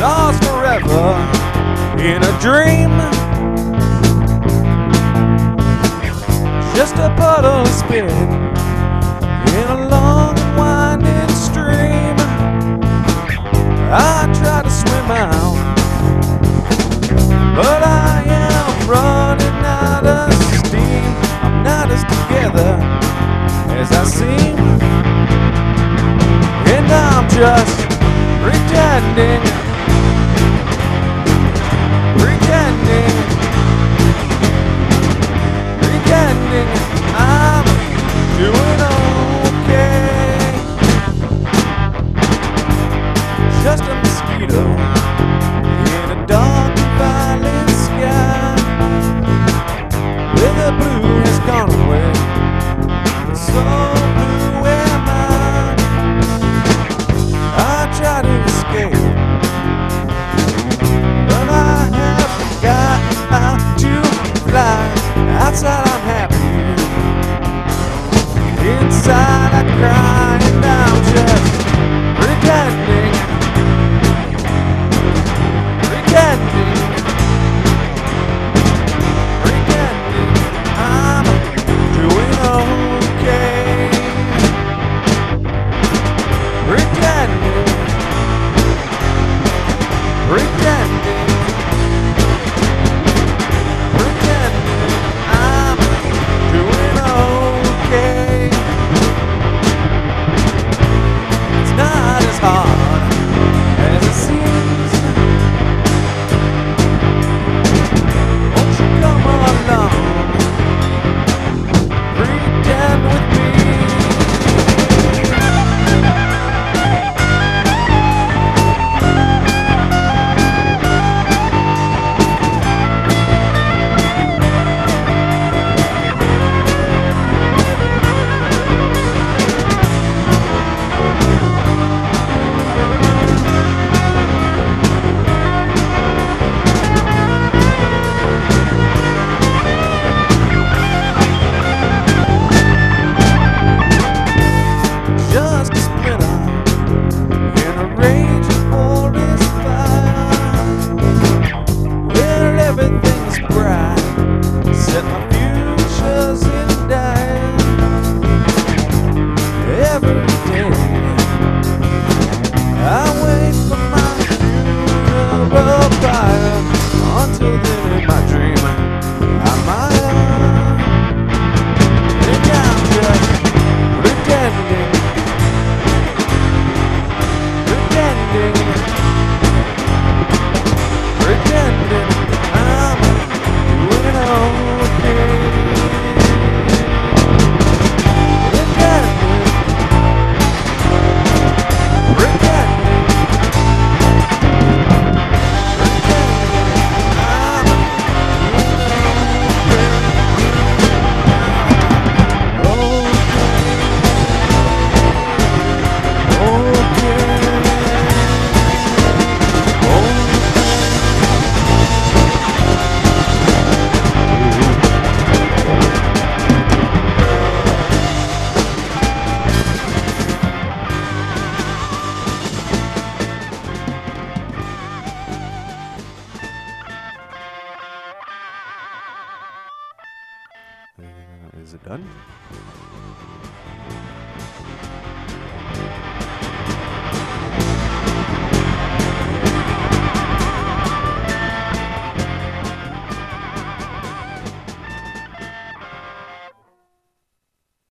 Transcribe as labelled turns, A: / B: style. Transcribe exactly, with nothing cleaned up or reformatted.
A: lost forever in a dream. Just a puddle of spit in a long and winding stream. I try to swim out, but I am running out of steam. I'm not as together as I seem, and I'm just pretending, pretending, pretending I'm doing okay. Just a mosquito in a dark and violent sky, where the blue has gone away, so blue am I. I try to escape, but I have forgotten how to fly. Outside I'm happy, inside I cry, and I'm just pretending, pretending, pretending I'm doing okay. Pretending, pretending, pretending I'm doing okay. It's not as hard as it seems. Won't you come along, pretend with me? Just a splinter in a raging forest fire, where everything is bright, set my futures in dire. Every day I wait for my funeral pyre. Until then in my dream I might, and I'm just pretending, pretending, pretending I'm doing okay. Pretending, pretending, pretending I'm Is it done?